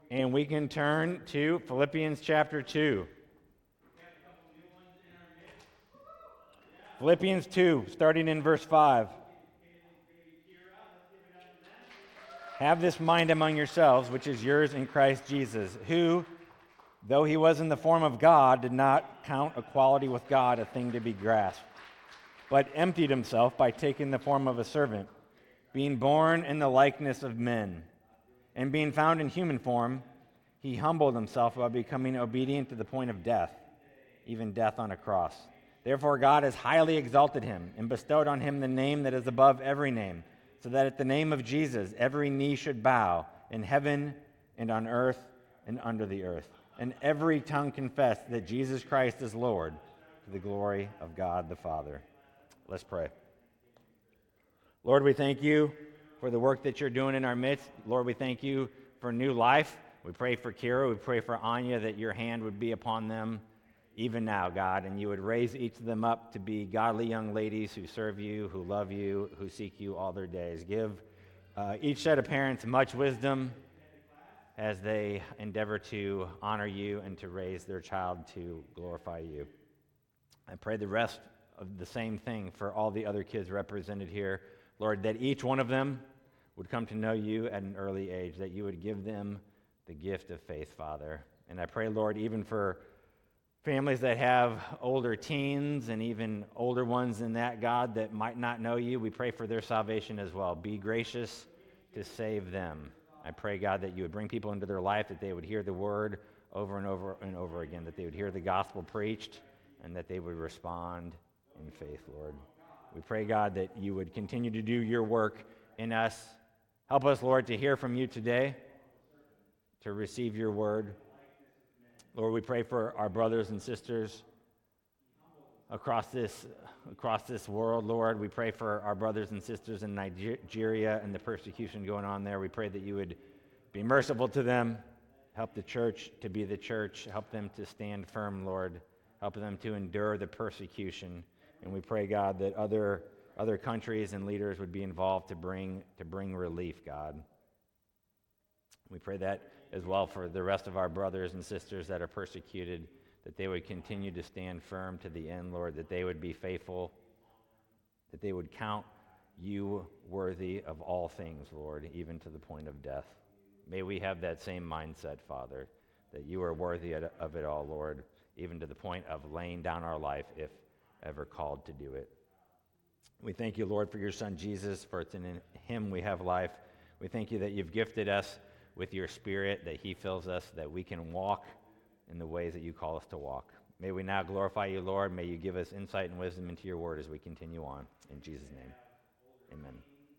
And we can turn to Philippians chapter 2. Philippians 2, starting in verse 5. Have this mind among yourselves, which is yours in Christ Jesus, who, though he was in the form of God, did not count equality with God a thing to be grasped, but emptied himself by taking the form of a servant, being born in the likeness of men. And being found in human form, he humbled himself by becoming obedient to the point of death, even death on a cross. Therefore God has highly exalted him and bestowed on him the name that is above every name, so that at the name of Jesus every knee should bow in heaven and on earth and under the earth, and every tongue confess that Jesus Christ is Lord, to the glory of God the Father. Let's pray. Lord, we thank you for the work that you're doing in our midst. Lord, we thank you for new life. We pray for Kira. We pray for Anya, that your hand would be upon them even now, God, and you would raise each of them up to be godly young ladies who serve you, who love you, who seek you all their days. Give each set of parents much wisdom as they endeavor to honor you and to raise their child to glorify you. I pray the rest of the same thing for all the other kids represented here. Lord, that each one of them would come to know you at an early age, that you would give them the gift of faith, Father. And I pray, Lord, even for families that have older teens and even older ones than that, God, that might not know you, we pray for their salvation as well. Be gracious to save them. I pray, God, that you would bring people into their life, that they would hear the word over and over and over again, that they would hear the gospel preached, and that they would respond in faith, Lord. We pray, God, that you would continue to do your work in us. Help us, Lord, to hear from you today, to receive your word. Lord, we pray for our brothers and sisters across this world, Lord. We pray for our brothers and sisters in Nigeria and the persecution going on there. We pray that you would be merciful to them, help the church to be the church, help them to stand firm, Lord, help them to endure the persecution. And we pray, God, that other countries and leaders would be involved to bring relief, God. We pray that as well for the rest of our brothers and sisters that are persecuted, that they would continue to stand firm to the end, Lord, that they would be faithful, that they would count you worthy of all things, Lord, even to the point of death. May we have that same mindset, Father, that you are worthy of it all, Lord, even to the point of laying down our life if ever called to do it. We thank you, Lord, for your Son, Jesus, for it's in him we have life. We thank you that you've gifted us with your Spirit, that he fills us, that we can walk in the ways that you call us to walk. May we now glorify you, Lord. May you give us insight and wisdom into your word as we continue on. In Jesus' name, amen.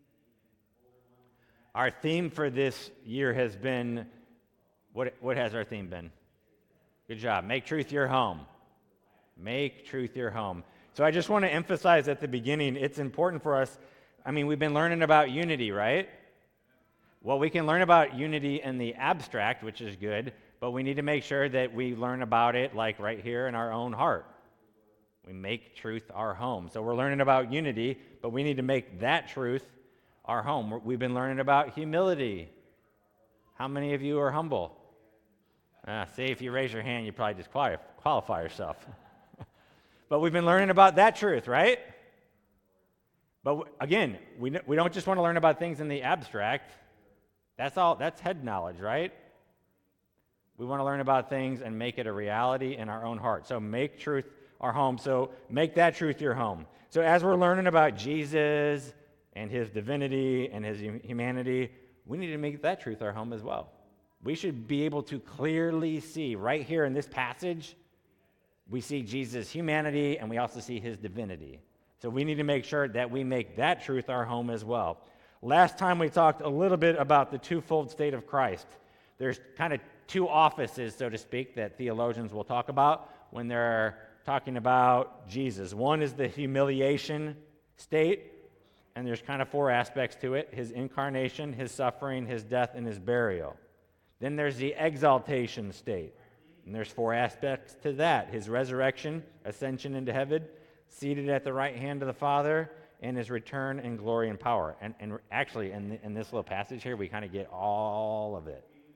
Our theme for this year has been, what has our theme been? Good job. Make truth your home. Make truth your home. So I just want to emphasize at the beginning, it's important for us. I mean, we've been learning about unity, right? Well, we can learn about unity in the abstract, which is good, but we need to make sure that we learn about it like right here in our own heart. We make truth our home. So we're learning about unity, but we need to make that truth our home. We've been learning about humility. How many of you are humble? See, if you raise your hand, you probably disqualify yourself. But we've been learning about that truth, right? But again, we don't just want to learn about things in the abstract. That's head knowledge, right? We want to learn about things and make it a reality in our own heart. So make truth our home. So make that truth your home. So as we're learning about Jesus and his divinity and his humanity, we need to make that truth our home as well. We should be able to clearly see right here in this passage, we see Jesus' humanity and we also see his divinity. So we need to make sure that we make that truth our home as well. Last time we talked a little bit about the twofold state of Christ. There's kind of two offices, so to speak, that theologians will talk about when they're talking about Jesus. One is the humiliation state, and there's kind of four aspects to it: his incarnation, his suffering, his death, and his burial. Then there's the exaltation state, and there's four aspects to that: his resurrection, ascension into heaven, seated at the right hand of the Father, and his return in glory and power. And actually, in this little passage here, we kind of get all of it.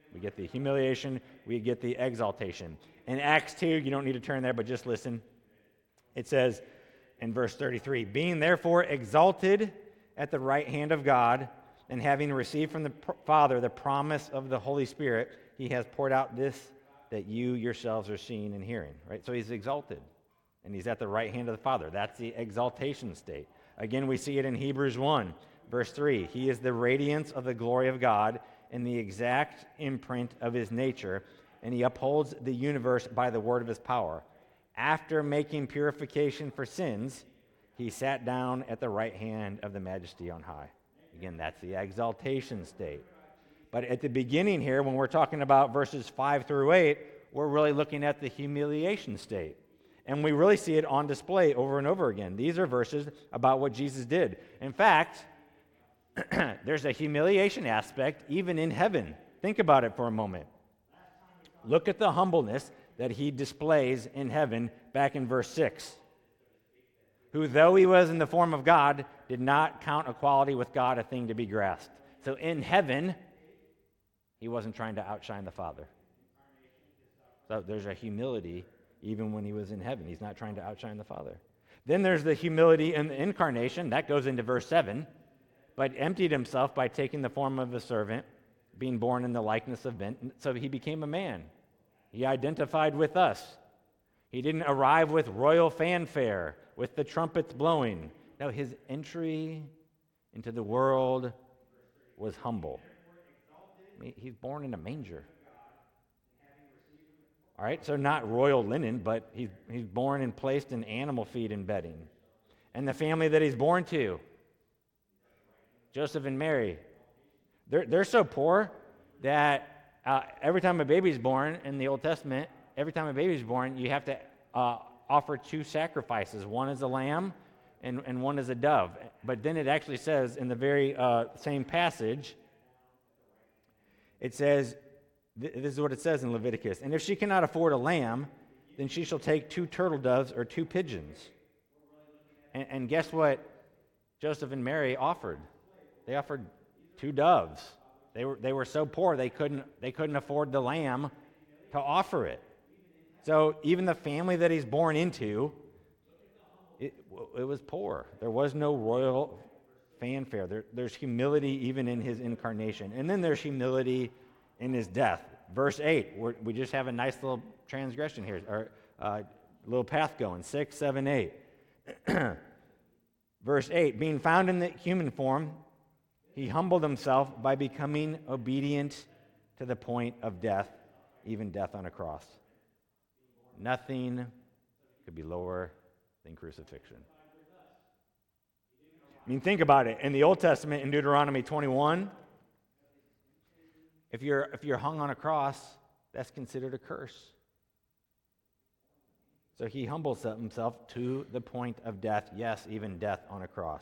We get the humiliation, we get the exaltation. In Acts 2, you don't need to turn there, but just listen. It says in verse 33, being therefore exalted at the right hand of God, and having received from the Father the promise of the Holy Spirit, he has poured out this that you yourselves are seeing and hearing. Right? So he's exalted, and he's at the right hand of the Father. That's the exaltation state. Again, we see it in Hebrews 1, verse 3. He is the radiance of the glory of God and the exact imprint of his nature, and he upholds the universe by the word of his power. After making purification for sins, he sat down at the right hand of the Majesty on high. Again, that's the exaltation state. But at the beginning here, when we're talking about verses 5 through 8, we're really looking at the humiliation state. And we really see it on display over and over again. These are verses about what Jesus did. In fact, there's a humiliation aspect even in heaven. Think about it for a moment. Look at the humbleness that he displays in heaven back in verse 6. Who, though he was in the form of God, did not count equality with God a thing to be grasped. So in heaven, he wasn't trying to outshine the Father. So there's a humility even when he was in heaven. He's not trying to outshine the Father. Then there's the humility in the incarnation. That goes into verse 7. But emptied himself by taking the form of a servant, being born in the likeness of men. So he became a man. He identified with us. He didn't arrive with royal fanfare, with the trumpets blowing. No, his entry into the world was humble. I mean, he's born in a manger. All right, so not royal linen, but he's born and placed in animal feed and bedding. And the family that he's born to, Joseph and Mary, they're so poor that every time a baby's born in the Old Testament, every time a baby's born, you have to offer two sacrifices. One is a lamb and one is a dove. But then it actually says in the very same passage, it says, this is what it says in Leviticus, and if she cannot afford a lamb, then she shall take 2 turtle doves or 2 pigeons. And guess what Joseph and Mary offered? They offered 2 doves. They were so poor they couldn't afford the lamb to offer it. So even the family that he's born into, it was poor. There was no royal fanfare. There's humility even in his incarnation. And then there's humility in his death. Verse 8, we just have a nice little transgression here, or little path going, 6, 7, 8. Verse 8, being found in the human form, he humbled himself by becoming obedient to the point of death, even death on a cross. Nothing could be lower than crucifixion. I mean, think about it. In the Old Testament, in Deuteronomy 21, if you're hung on a cross, that's considered a curse. So he humbles himself to the point of death, yes, even death on a cross.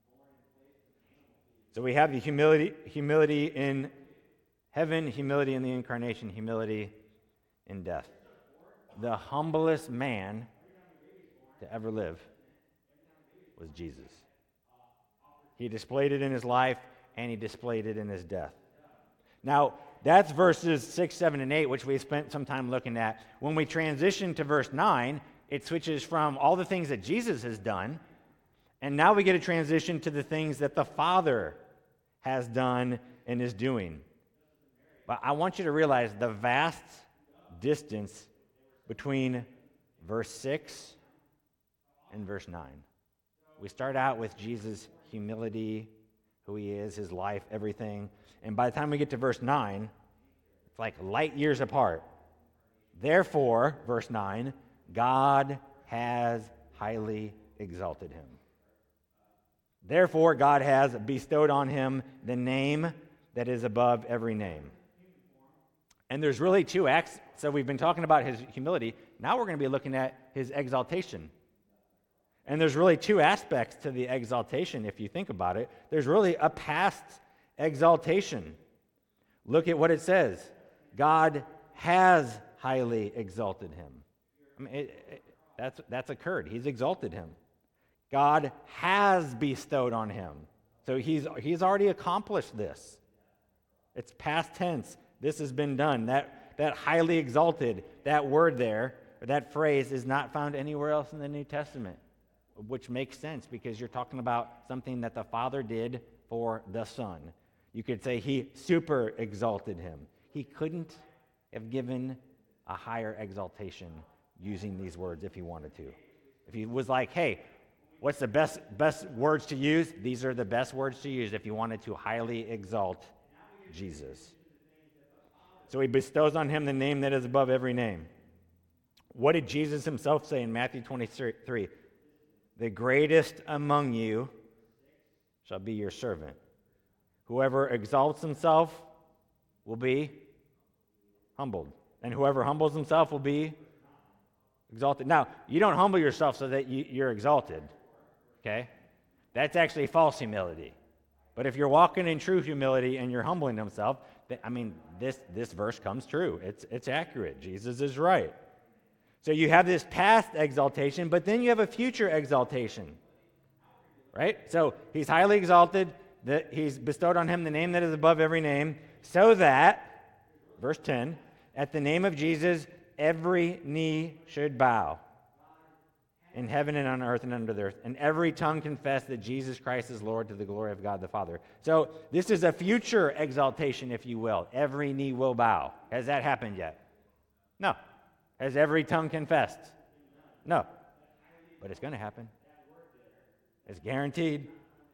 So we have the humility in heaven, humility in the incarnation, humility in death. The humblest man to ever live was Jesus. He displayed it in his life, and he displayed it in his death. Now, that's verses 6, 7, and 8, which we spent some time looking at. When we transition to verse 9, it switches from all the things that Jesus has done, and now we get a transition to the things that the Father has done and is doing. But I want you to realize the vast distance between verse 6 and verse 9. We start out with Jesus' humility, who he is, his life, everything. And by the time we get to verse 9, it's like light years apart. Therefore, verse 9, God has highly exalted him. Therefore, God has bestowed on him the name that is above every name. And there's really 2 acts. So we've been talking about his humility. Now we're going to be looking at his exaltation. And there's really 2 aspects to the exaltation, if you think about it. There's really a past exaltation. Look at what it says. God has highly exalted him. I mean, that's occurred. He's exalted him. God has bestowed on him. So he's already accomplished this. It's past tense. This has been done. That highly exalted, that word there, or that phrase is not found anywhere else in the New Testament, which makes sense because you're talking about something that the Father did for the Son. You could say he super exalted him. He couldn't have given a higher exaltation using these words if he wanted to. If he was like, hey, what's the best words to use? These are the best words to use if you wanted to highly exalt Jesus. So he bestows on him the name that is above every name. What did Jesus himself say in Matthew 23? The greatest among you shall be your servant. Whoever exalts himself will be humbled, and whoever humbles himself will be exalted. Now, you don't humble yourself so that you're exalted, okay? That's actually false humility. But if you're walking in true humility and you're humbling himself, this verse comes true. It's accurate. Jesus is right. So you have this past exaltation, but then you have a future exaltation, right? So he's highly exalted. He's bestowed on him the name that is above every name, so that, verse 10, at the name of Jesus, every knee should bow in heaven and on earth and under the earth, and every tongue confess that Jesus Christ is Lord to the glory of God the Father. So this is a future exaltation, if you will. Every knee will bow. Has that happened yet? No. Has every tongue confessed? No. But it's going to happen. It's guaranteed.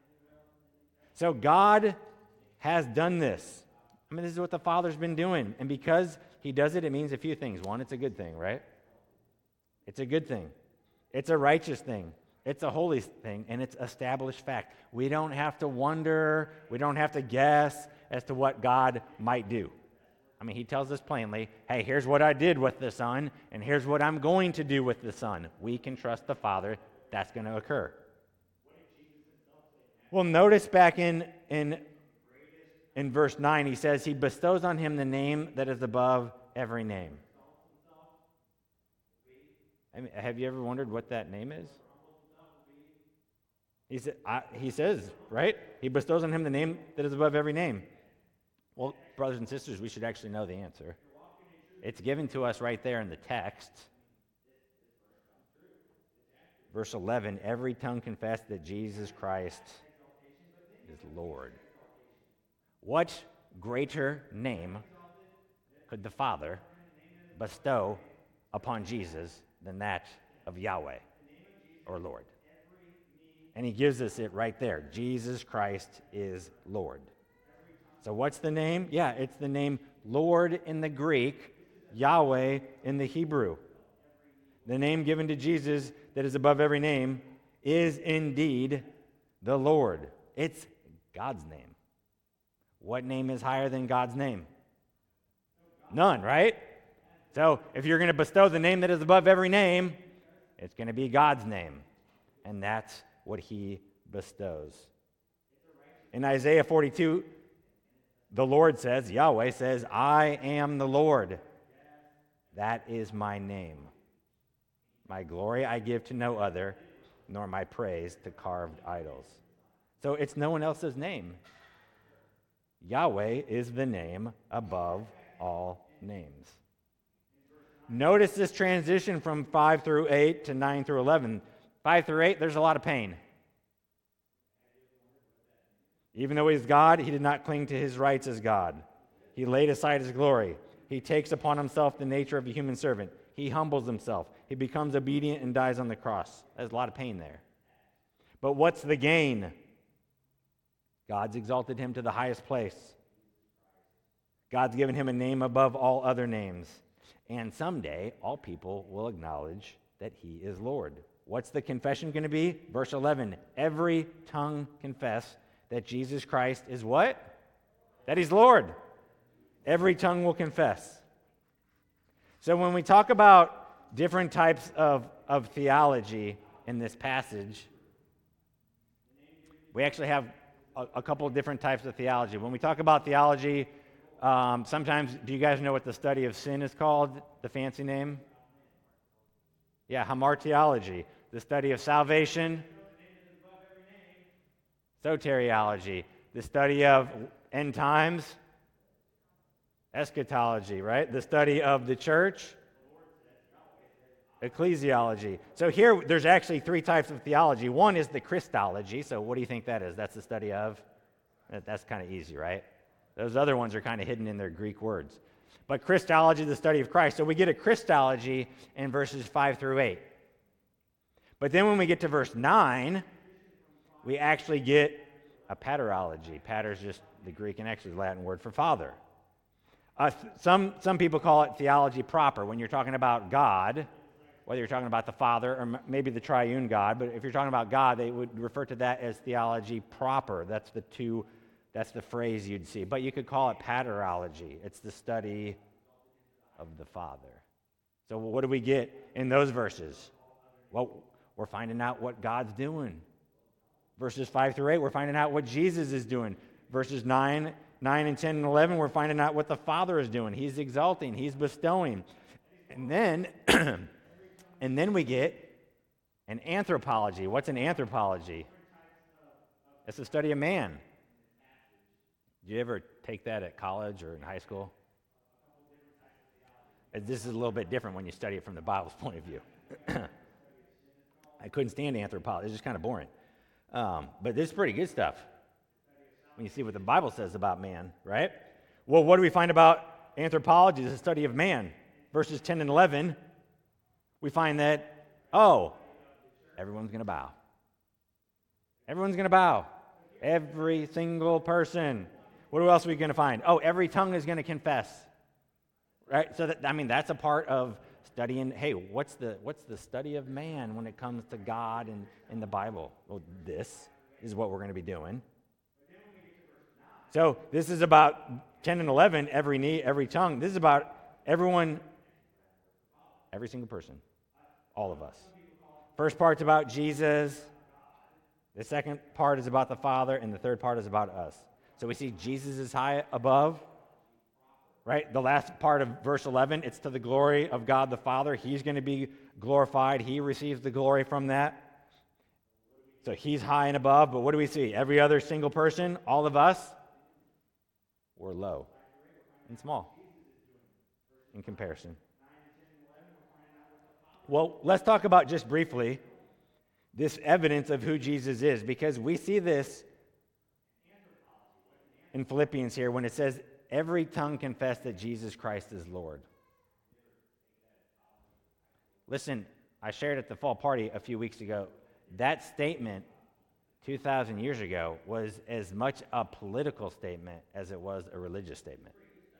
So God has done this. This is what the Father's been doing. And because he does it, it means a few things. One, it's a good thing, right? It's a good thing. It's a righteous thing. It's a holy thing. And it's established fact. We don't have to wonder. We don't have to guess as to what God might do. He tells us plainly, hey, here's what I did with the Son, and here's what I'm going to do with the Son. We can trust the Father. That's going to occur. Well, notice back in verse 9, he says, he bestows on him the name that is above every name. Have you ever wondered what that name is? He says, right? He bestows on him the name that is above every name. Well, brothers and sisters, we should actually know the answer. It's given to us right there in the text. Verse 11, every tongue confess that Jesus Christ is Lord. What greater name could the Father bestow upon Jesus than that of Yahweh or Lord? And he gives us it right there. Jesus Christ is Lord. So what's the name? Yeah, it's the name Lord in the Greek, Yahweh in the Hebrew. The name given to Jesus that is above every name is indeed the Lord. It's God's name. What name is higher than God's name? None, right? So if you're going to bestow the name that is above every name, it's going to be God's name. And that's what he bestows. In Isaiah 42, the Lord says, Yahweh says, I am the Lord. That is my name. My glory I give to no other, nor my praise to carved idols. So it's no one else's name. Yahweh is the name above all names. Notice this transition from 5 through 8 to 9 through 11. 5 through 8, there's a lot of pain. Even though he's God, he did not cling to his rights as God. He laid aside his glory. He takes upon himself the nature of a human servant. He humbles himself. He becomes obedient and dies on the cross. There's a lot of pain there. But what's the gain? God's exalted him to the highest place. God's given him a name above all other names. And someday, all people will acknowledge that he is Lord. What's the confession going to be? Verse 11, every tongue confess that Jesus Christ is what? That he's Lord. Every tongue will confess. So when we talk about different types of theology in this passage, we actually have a couple of different types of theology. When we talk about theology, sometimes, do you guys know what the study of sin is called? The fancy name? Yeah, hamartiology. The study of salvation. Soteriology. The study of end times. Eschatology, right? The study of the church. Ecclesiology. So here, there's actually three types of theology. One is the Christology. So what do you think that is? That's the study of? That's kind of easy, right? Those other ones are kind of hidden in their Greek words. But Christology, the study of Christ. So we get a Christology in verses 5 through 8. But then when we get to verse 9, we actually get a paterology. Pater is just the Greek and actually Latin word for father. Some people call it theology proper. When you're talking about God, whether you're talking about the Father or maybe the triune God, but if you're talking about God, they would refer to that as theology proper. That's the phrase you'd see. But you could call it paterology. It's the study of the Father. So what do we get in those verses? Well, we're finding out what God's doing. Verses 5 through 8, we're finding out what Jesus is doing. Verses 9 and 10 and 11, we're finding out what the Father is doing. He's exalting. He's bestowing. And then, and then we get an anthropology. What's an anthropology? It's the study of man. Did you ever take that at college or in high school? This is a little bit different when you study it from the Bible's point of view. I couldn't stand anthropology. It's just kind of boring. But this is pretty good stuff when you see what the Bible says about man, right? Well, what do we find about anthropology? It's the study of man. Verses 10 and 11, we find that, everyone's going to bow. Everyone's going to bow. Every single person. What else are we going to find? Every tongue is going to confess. Right? So that's a part of studying, hey, what's the study of man when it comes to God and in the Bible? Well, this is what we're going to be doing. So this is about 10 and 11, every knee, every tongue. This is about everyone, every single person, all of us. First part's about Jesus. The second part is about the Father, and the third part is about us. So we see Jesus is high above, right? The last part of verse 11, it's to the glory of God the Father. He's going to be glorified. He receives the glory from that. So he's high and above, but what do we see? Every other single person, all of us, we're low and small in comparison. Well, let's talk about just briefly this evidence of who Jesus is, because we see this in Philippians here when it says, every tongue confess that Jesus Christ is Lord. Listen, I shared at the fall party a few weeks ago, that statement 2,000 years ago was as much a political statement as it was a religious statement.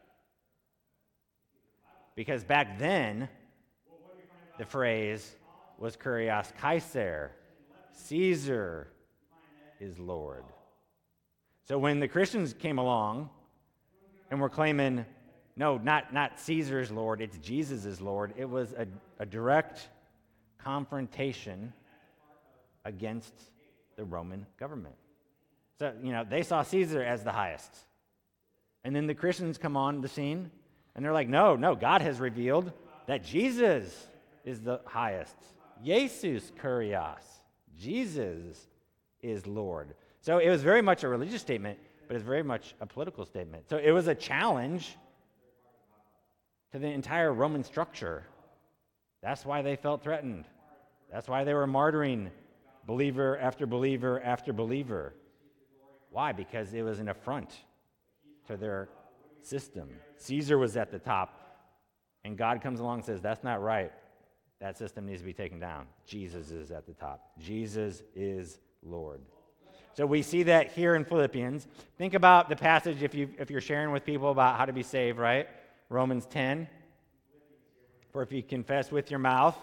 Because back then, the phrase was Kurios Kaiser, Caesar is Lord. So when the Christians came along and were claiming, no, not Caesar is Lord, it's Jesus is Lord, it was a direct confrontation against the Roman government. So, they saw Caesar as the highest. And then the Christians come on the scene, and they're like, no, God has revealed that Jesus is the highest. Jesus Kurios. Jesus is Lord. So it was very much a religious statement, but it's very much a political statement. So it was a challenge to the entire Roman structure. That's why they felt threatened. That's why they were martyring believer after believer after believer. Why? Because it was an affront to their system. Caesar was at the top, and God comes along and says, that's not right. That system needs to be taken down. Jesus is at the top. Jesus is Lord. So we see that here in Philippians. Think about the passage if you're sharing with people about how to be saved, right? Romans 10. For if you confess with your mouth,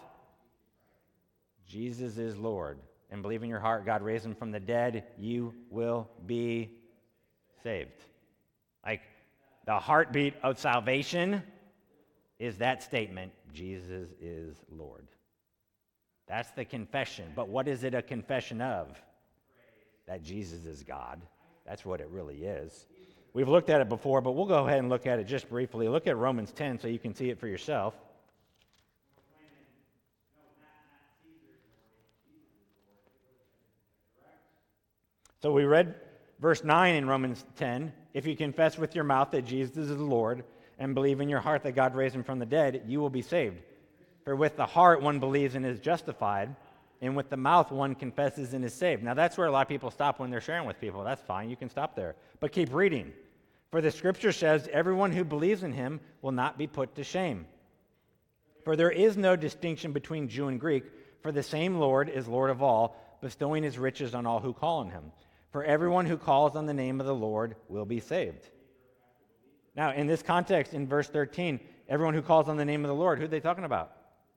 Jesus is Lord, and believe in your heart God raised him from the dead, you will be saved. Like the heartbeat of salvation is that statement, Jesus is Lord. That's the confession. But what is it a confession of? That Jesus is God. That's what it really is. We've looked at it before, but we'll go ahead and look at it just briefly. Look at Romans 10 so you can see it for yourself. So we read verse 9 in Romans 10. If you confess with your mouth that Jesus is the Lord and believe in your heart that God raised him from the dead, you will be saved. For with the heart one believes and is justified, and with the mouth one confesses and is saved. Now that's where a lot of people stop when they're sharing with people. That's fine, you can stop there. But keep reading. For the scripture says, everyone who believes in him will not be put to shame. For there is no distinction between Jew and Greek, for the same Lord is Lord of all, bestowing his riches on all who call on him. For everyone who calls on the name of the Lord will be saved. Now, in this context, in verse 13, everyone who calls on the name of the Lord, who are they talking about?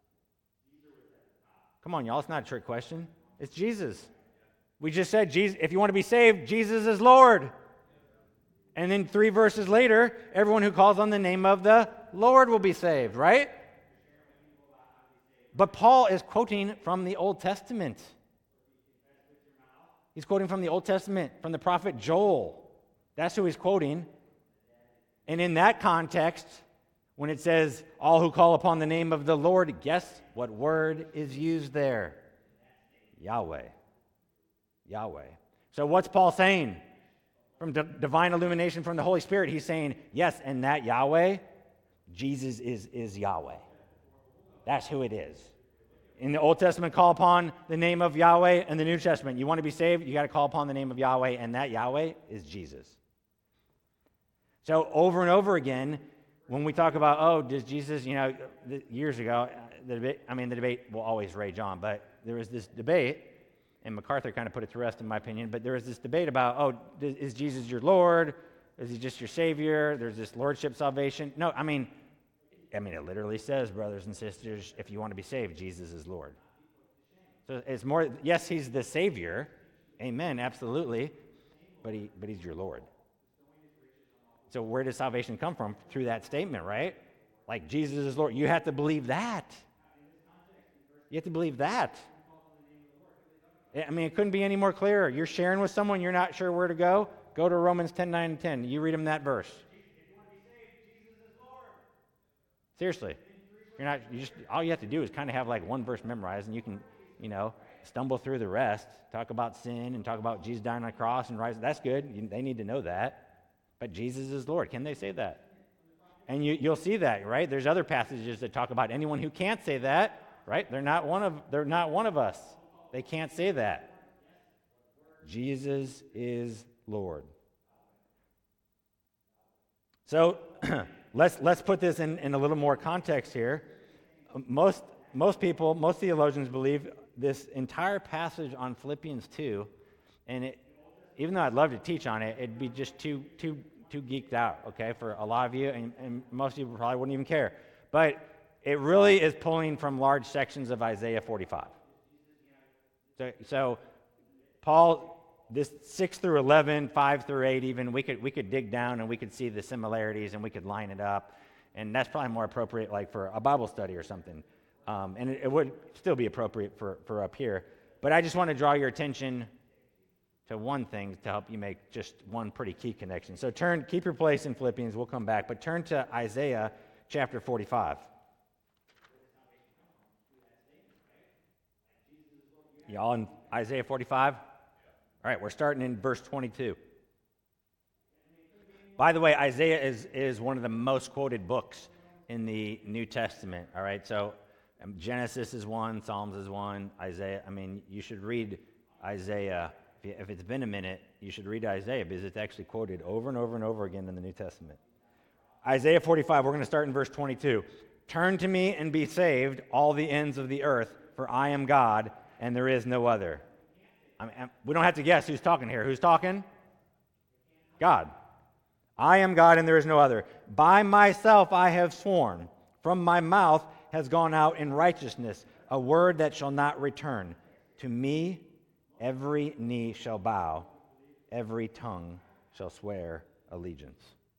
Come on, y'all, it's not a trick question. It's Jesus. We just said, Jesus, if you want to be saved, Jesus is Lord. And then 3 verses later, everyone who calls on the name of the Lord will be saved, right? But Paul is quoting from the Old Testament. He's quoting from the Old Testament, from the prophet Joel. That's who he's quoting. And in that context, when it says, all who call upon the name of the Lord, guess what word is used there? Yahweh. Yahweh. So what's Paul saying? From divine illumination from the Holy Spirit, he's saying, yes, and that Yahweh, Jesus is Yahweh. That's who it is. In the Old Testament, call upon the name of Yahweh. In the New Testament, you want to be saved, you got to call upon the name of Yahweh, and that Yahweh is Jesus. So over and over again, when we talk about, does Jesus, years ago, the debate will always rage on, but there was this debate, and MacArthur kind of put it to rest in my opinion, but there was this debate about, is Jesus your Lord? Is he just your Savior? There's this Lordship salvation. No, it literally says, brothers and sisters, if you want to be saved, Jesus is Lord. So it's more, yes, he's the Savior. Amen, absolutely. But he's your Lord. So where does salvation come from? Through that statement, right? Like Jesus is Lord. You have to believe that. You have to believe that. It couldn't be any more clear. You're sharing with someone, you're not sure where to go to Romans 10:9 and 10. You read them that verse. Seriously. All you have to do is kind of have like one verse memorized, and you can, stumble through the rest. Talk about sin and talk about Jesus dying on the cross and rising. That's good. They need to know that. But Jesus is Lord. Can they say that? And you'll see that, right? There's other passages that talk about anyone who can't say that, right? They're not one of us. They can't say that. Jesus is Lord. So let's put this in a little more context here. Most theologians believe this entire passage on Philippians 2, and even though I'd love to teach on it, it'd be just too geeked out, okay, for a lot of you, and most of you probably wouldn't even care. But it really is pulling from large sections of Isaiah 45. So Paul, this 6 through 11, 5 through 8 even, we could dig down and we could see the similarities and we could line it up, and that's probably more appropriate like for a Bible study or something. And it would still be appropriate for up here. But I just want to draw your attention to one thing to help you make just one pretty key connection. So keep your place in Philippians, we'll come back, but turn to Isaiah chapter 45. Y'all in Isaiah 45? All right, we're starting in verse 22. By the way, Isaiah is one of the most quoted books in the New Testament, all right? So Genesis is one, Psalms is one, Isaiah. You should read Isaiah. If it's been a minute, you should read Isaiah because it's actually quoted over and over and over again in the New Testament. Isaiah 45, we're going to start in verse 22. Turn to me and be saved, all the ends of the earth, for I am God, and there is no other. We don't have to guess who's talking here. Who's talking? God. I am God, and there is no other. By myself I have sworn. From my mouth has gone out in righteousness, a word that shall not return. To me every knee shall bow, every tongue shall swear allegiance.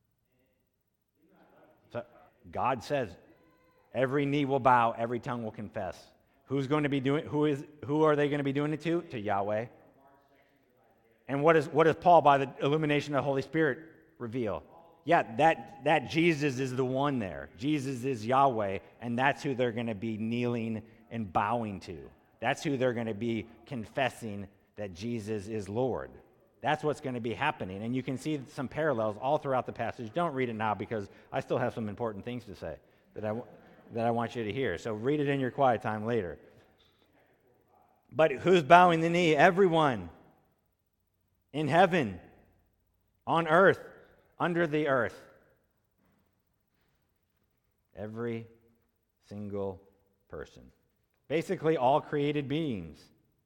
So God says, every knee will bow, every tongue will confess. Who's going to be doing? Who are they going to be doing it to? To Yahweh. And what does Paul, by the illumination of the Holy Spirit, reveal? Yeah, that Jesus is the one there. Jesus is Yahweh, and that's who they're going to be kneeling and bowing to. That's who they're going to be confessing that Jesus is Lord. That's what's going to be happening. And you can see some parallels all throughout the passage. Don't read it now because I still have some important things to say that I want you to hear. So read it in your quiet time later. But who's bowing the knee? Everyone in heaven, on earth, under the earth. Every single person. Basically, all created beings.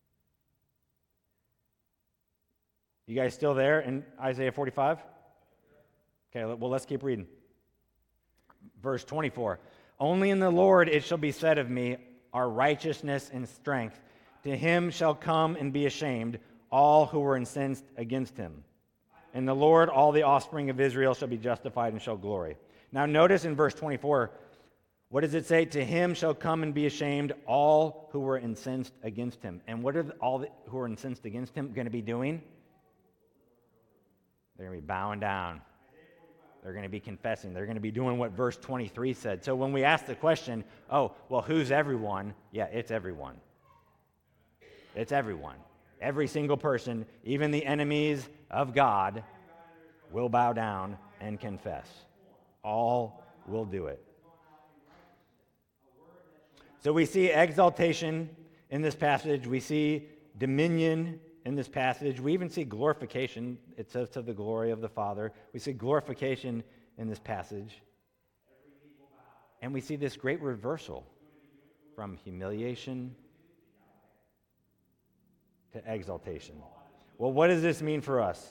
You guys still there in Isaiah 45? Okay, well, let's keep reading. Verse 24. Only in the Lord it shall be said of me, our righteousness and strength. To him shall come and be ashamed all who were incensed against him. In the Lord all the offspring of Israel shall be justified and shall glory. Now notice in verse 24, what does it say? To him shall come and be ashamed all who were incensed against him. And what are all who are incensed against him going to be doing? They're going to be bowing down. They're going to be confessing. They're going to be doing what verse 23 said. So when we ask the question, oh, well, who's everyone? Yeah, it's everyone. It's everyone. Every single person, even the enemies of God, will bow down and confess. All will do it. So we see exaltation in this passage. We see dominion in this passage. We even see glorification. It says to the glory of the Father. We see glorification in this passage. And we see this great reversal from humiliation to exaltation. Well, what does this mean for us?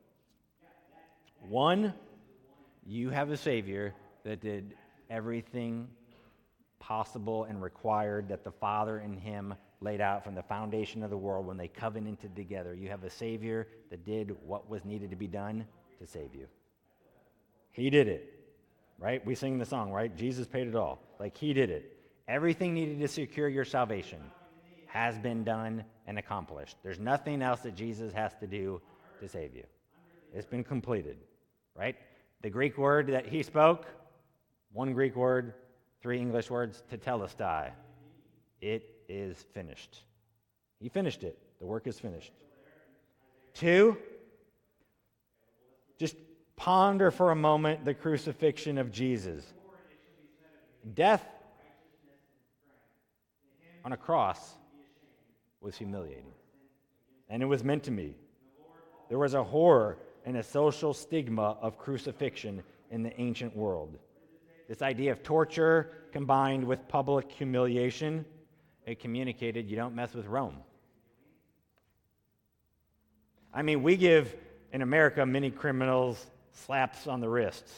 One, you have a Savior that did everything possible and required that the Father and Him laid out from the foundation of the world when they covenanted together. You have a Savior that did what was needed to be done to save you. He did it, right? We sing the song, right? Jesus paid it all. Like, He did it. Everything needed to secure your salvation has been done and accomplished. There's nothing else that Jesus has to do to save you. It's been completed, right? The Greek word that He spoke, one Greek word, 3 English words, tetelestai. It is finished. He finished it. The work is finished. 2, just ponder for a moment the crucifixion of Jesus. Death on a cross was humiliating. And it was meant to be. There was a horror and a social stigma of crucifixion in the ancient world. This idea of torture combined with public humiliation, it communicated you don't mess with Rome. I mean, we give, in America, many criminals slaps on the wrists.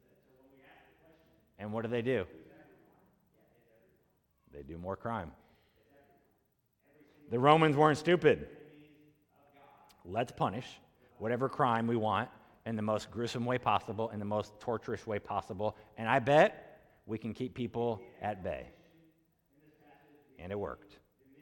And what do? They do more crime. The Romans weren't stupid. Let's punish whatever crime we want in the most gruesome way possible, in the most torturous way possible, and I bet we can keep people at bay. And it worked.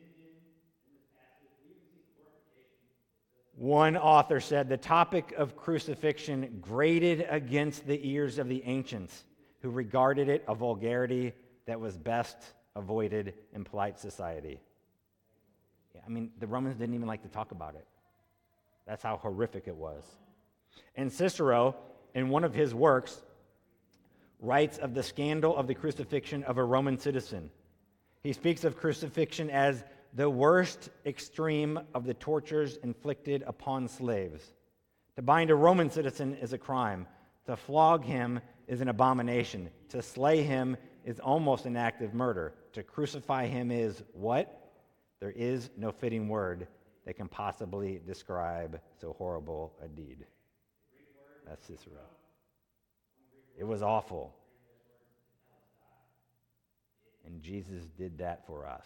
One author said, the topic of crucifixion grated against the ears of the ancients, who regarded it a vulgarity that was best avoided in polite society. I mean, the Romans didn't even like to talk about it. That's how horrific it was. And Cicero, in one of his works, writes of the scandal of the crucifixion of a Roman citizen. He speaks of crucifixion as the worst extreme of the tortures inflicted upon slaves. To bind a Roman citizen is a crime. To flog him is an abomination. To slay him is almost an act of murder. To crucify him is what? There is no fitting word that can possibly describe so horrible a deed. That's Cicero. It was awful. And Jesus did that for us.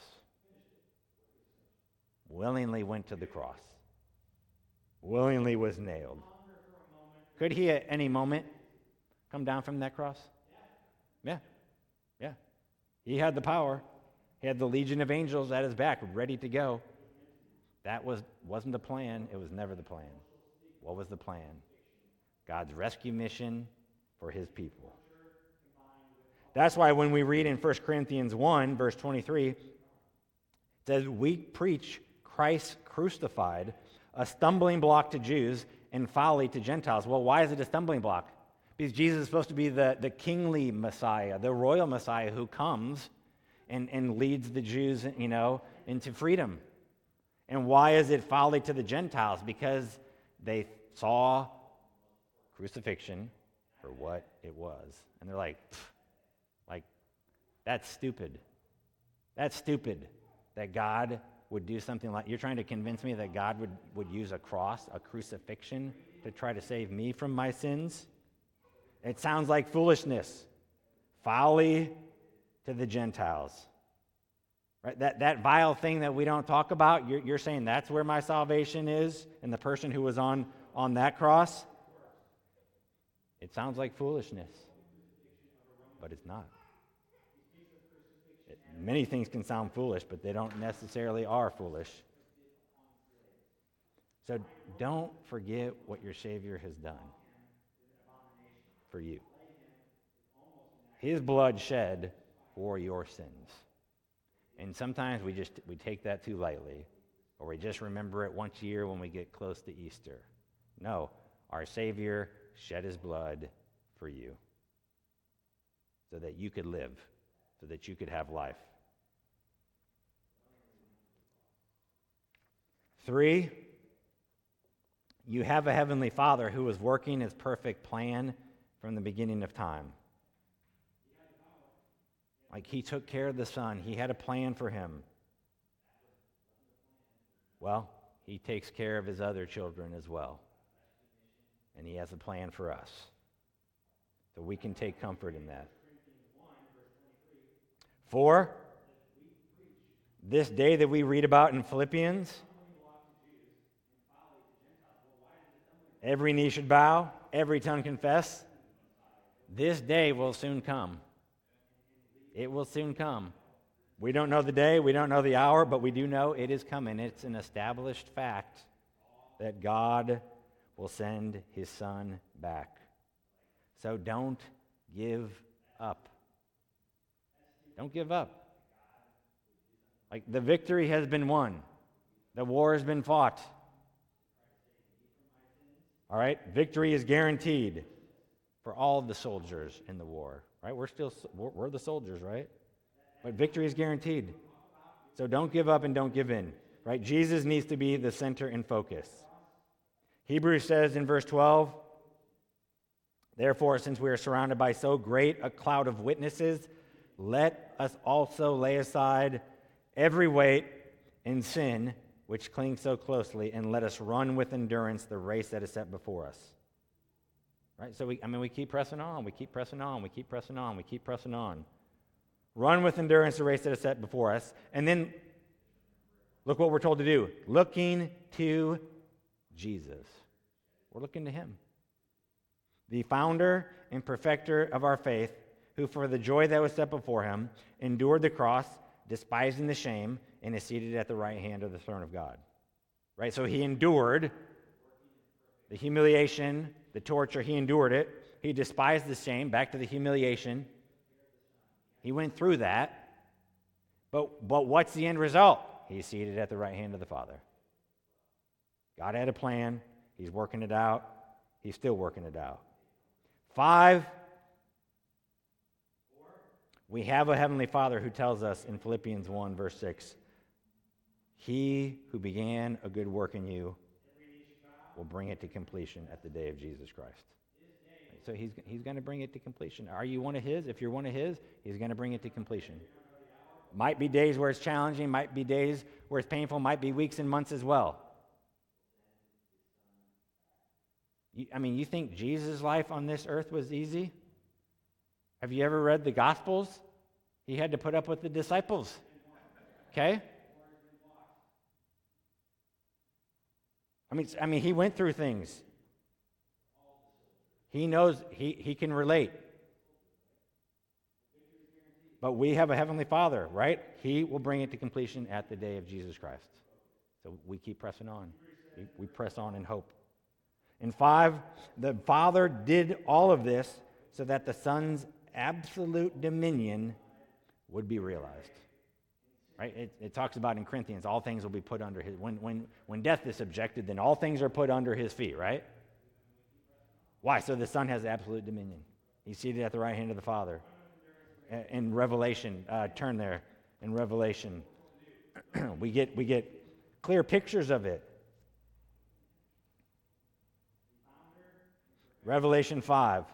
Willingly went to the cross. Willingly was nailed. Could he at any moment come down from that cross? Yeah. He had the power. He had the legion of angels at his back, ready to go. That wasn't the plan. It was never the plan. What was the plan? God's rescue mission for His people. That's why when we read in 1 Corinthians 1, verse 23, it says, we preach Christ crucified, a stumbling block to Jews and folly to Gentiles. Well, why is it a stumbling block? Because Jesus is supposed to be the kingly Messiah, the royal Messiah who comes and leads the Jews, into freedom. And why is it folly to the Gentiles? Because they saw crucifixion for what it was. And they're like, that's stupid. That's stupid that God would do something like, you're trying to convince me that God would use a cross, a crucifixion, to try to save me from my sins? It sounds like foolishness. Folly to the Gentiles. Right? That vile thing that we don't talk about, you're saying that's where my salvation is, and the person who was on that cross? It sounds like foolishness, but it's not. Many things can sound foolish, but they don't necessarily are foolish. So don't forget what your Savior has done for you. His blood shed for your sins. And sometimes we take that too lightly, or we just remember it once a year when we get close to Easter. No, our Savior shed his blood for you so that you could live, so that you could have life. 3, you have a heavenly Father who is working his perfect plan from the beginning of time. Like he took care of the Son. He had a plan for him. Well, he takes care of his other children as well. And he has a plan for us. So we can take comfort in that. 4, this day that we read about in Philippians, every knee should bow, every tongue confess. This day will soon come. It will soon come. We don't know the day, we don't know the hour, but we do know it is coming. It's an established fact that God will send his Son back. So don't give up. Don't give up. Like the victory has been won. The war has been fought. All right? Victory is guaranteed for all of the soldiers in the war. Right? We're the soldiers, right? But victory is guaranteed. So don't give up and don't give in. Right? Jesus needs to be the center and focus. Hebrews says in verse 12, therefore, since we are surrounded by so great a cloud of witnesses, let us also lay aside every weight and sin which clings so closely, and let us run with endurance the race that is set before us. Right? So we keep pressing on, we keep pressing on, we keep pressing on, we keep pressing on. Run with endurance the race that is set before us. And then look what we're told to do. Looking to Jesus. We're looking to him. The founder and perfecter of our faith, who for the joy that was set before him endured the cross, despising the shame, and is seated at the right hand of the throne of God. Right? So he endured the humiliation, the torture. He endured it. He despised the shame, back to the humiliation. He went through that. But what's the end result? He's seated at the right hand of the Father. God had a plan. He's working it out. He's still working it out. 5, we have a heavenly Father who tells us in Philippians 1, verse 6, he who began a good work in you will bring it to completion at the day of Jesus Christ. So he's going to bring it to completion. Are you one of his? If you're one of his, he's going to bring it to completion. Might be days where it's challenging, might be days where it's painful, might be weeks and months as well. You think Jesus' life on this earth was easy? Have you ever read the Gospels? He had to put up with the disciples. Okay? He went through things. He knows, he can relate. But we have a heavenly Father, right? He will bring it to completion at the day of Jesus Christ. So we keep pressing on. We press on in hope. And 5, the Father did all of this so that the Son's absolute dominion would be realized. Right? It talks about in Corinthians, all things will be put under his. When death is subjected, then all things are put under his feet, right? Why? So the Son has absolute dominion. He's seated at the right hand of the Father. In Revelation, turn there. In Revelation, we get clear pictures of it. Revelation 5.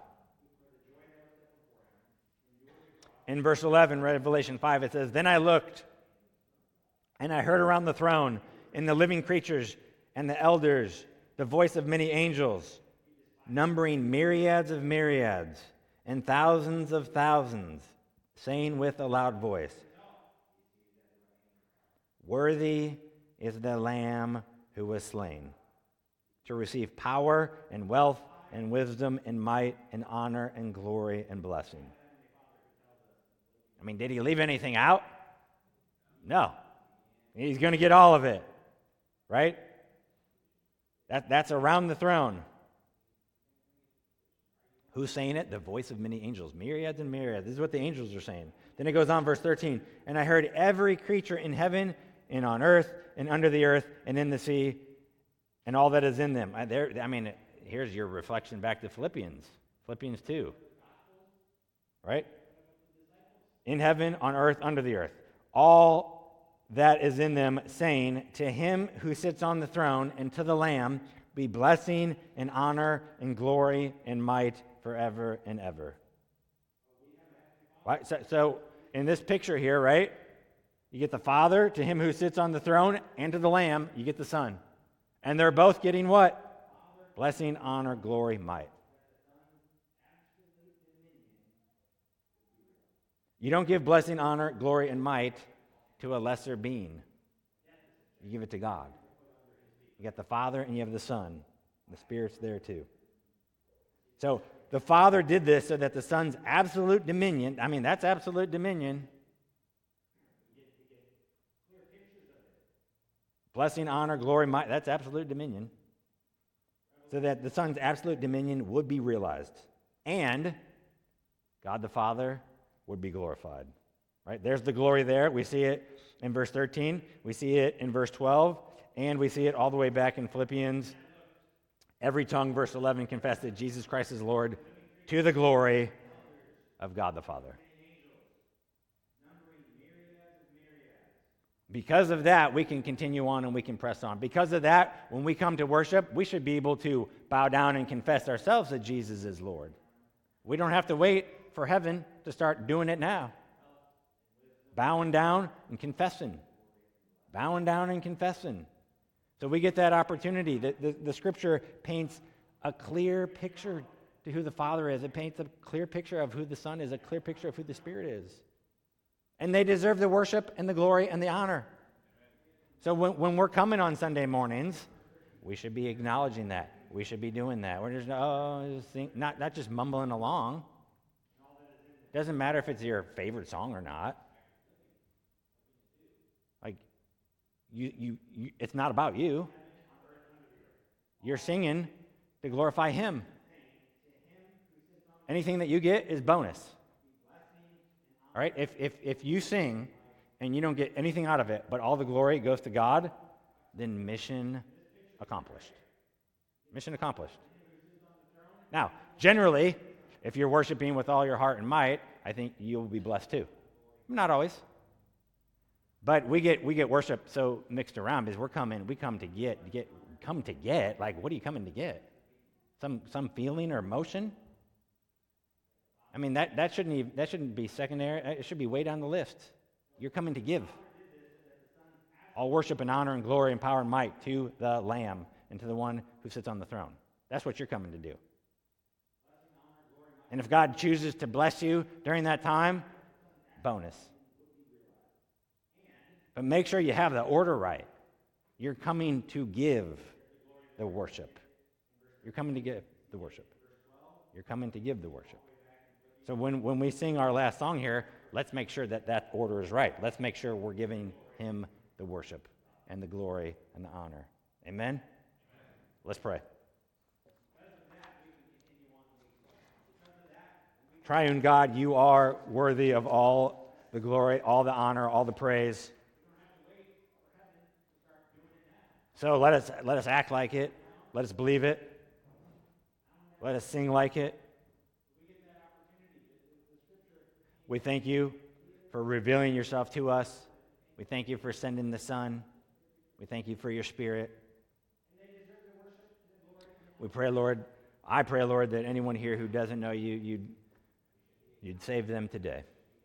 In verse 11, Revelation 5, it says, "Then I looked, and I heard around the throne, and the living creatures, and the elders, the voice of many angels, numbering myriads of myriads, and thousands of thousands, saying with a loud voice, 'Worthy is the Lamb who was slain, to receive power and wealth and wisdom and might and honor and glory and blessing.'" I mean, did he leave anything out? No. He's going to get all of it, right? That's around the throne. Who's saying it? The voice of many angels, myriads and myriads. This is what the angels are saying. Then it goes on, verse 13. "And I heard every creature in heaven and on earth and under the earth and in the sea and all that is in them." Here's your reflection back to Philippians 2, right? "In heaven, on earth, under the earth, all that is in them, saying, 'To him who sits on the throne and to the Lamb be blessing and honor and glory and might forever and ever.'" Right? So in this picture here, right, you get the Father, to him who sits on the throne, and to the Lamb, you get the Son. And they're both getting what? Blessing, honor, glory, might. You don't give blessing, honor, glory, and might to a lesser being. You give it to God. You got the Father and you have the Son. The Spirit's there too. So the Father did this so that the Son's absolute dominion, that's absolute dominion. Blessing, honor, glory, might, that's absolute dominion. So that the Son's absolute dominion would be realized. And God the Father would be glorified. Right? There's the glory there. We see it in verse 13. We see it in verse 12. And we see it all the way back in Philippians. "Every tongue," verse 11, "confess that Jesus Christ is Lord, to the glory of God the Father." Because of that, we can continue on and we can press on. Because of that, when we come to worship, we should be able to bow down and confess ourselves that Jesus is Lord. We don't have to wait for heaven to start doing it now. Bowing down and confessing. Bowing down and confessing. So we get that opportunity. The Scripture paints a clear picture to who the Father is. It paints a clear picture of who the Son is, a clear picture of who the Spirit is. And they deserve the worship and the glory and the honor. So when we're coming on Sunday mornings, we should be acknowledging that. We should be doing that. We're just not just mumbling along. Doesn't matter if it's your favorite song or not. Like, you it's not about you. You're singing to glorify Him. Anything that you get is bonus. All right? If you sing and you don't get anything out of it, but all the glory goes to God, then mission accomplished. Mission accomplished. Now, generally, if you're worshiping with all your heart and might, I think you'll be blessed too. Not always. But we get worship so mixed around because we come to get. Like, what are you coming to get? Some feeling or emotion? I mean, that shouldn't be secondary. It should be way down the list. You're coming to give. All worship and honor and glory and power and might to the Lamb and to the one who sits on the throne. That's what you're coming to do. And if God chooses to bless you during that time, bonus. But make sure you have the order right. You're coming to give the worship. You're coming to give the worship. You're coming to give the worship. So when we sing our last song here, let's make sure that order is right. Let's make sure we're giving Him the worship and the glory and the honor. Amen? Let's pray. Triune God, you are worthy of all the glory, all the honor, all the praise. So let us act like it. Let us believe it. Let us sing like it. We thank you for revealing yourself to us. We thank you for sending the Son. We thank you for your Spirit. We pray, Lord, I pray, Lord, that anyone here who doesn't know you, you'd save them today.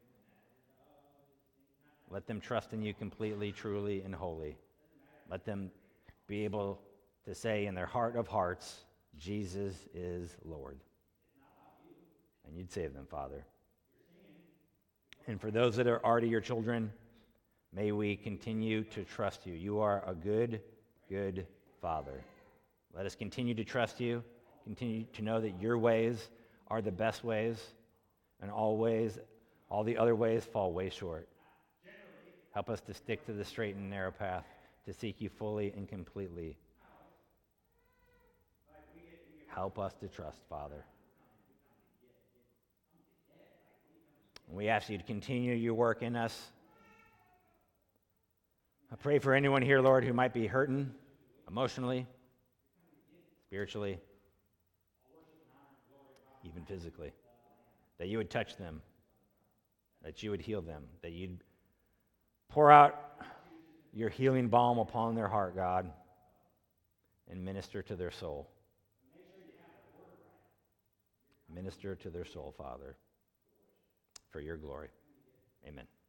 Let them trust in you completely, truly, and wholly. Let them be able to say in their heart of hearts, Jesus is Lord. And you'd save them, Father. And for those that are already your children, may we continue to trust you. You are a good, good Father. Let us continue to trust you, continue to know that your ways are the best ways, and all the other ways fall way short. Help us to stick to the straight and narrow path, to seek you fully and completely. Help us to trust, Father. And we ask you to continue your work in us. I pray for anyone here, Lord, who might be hurting emotionally, spiritually, even physically, that you would touch them, that you would heal them, that you'd pour out your healing balm upon their heart, God, and minister to their soul. Minister to their soul, Father, for your glory. Amen.